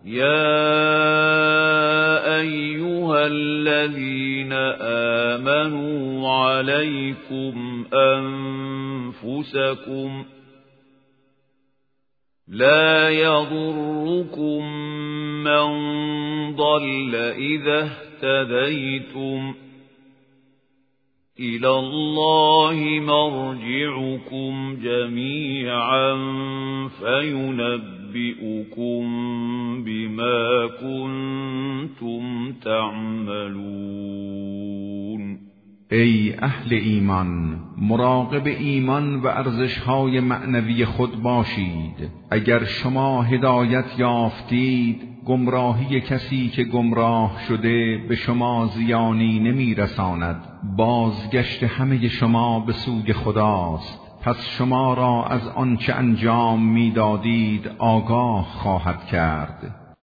يا أيها الذين آمنوا عليكم أنفسكم لا يضركم من ضل إذا اهتديتم إلى الله مرجعكم جميعا فينبئكم بما كنتم تعملون. ای اهل ایمان، مراقب ایمان و ارزش‌های معنوی خود باشید. اگر شما هدایت یافتید، گمراهی کسی که گمراه شده به شما زیانی نمی‌رساند. بازگشت همه شما به سوی خداست، پس شما را از آنچه انجام می‌دادید آگاه خواهد کرد.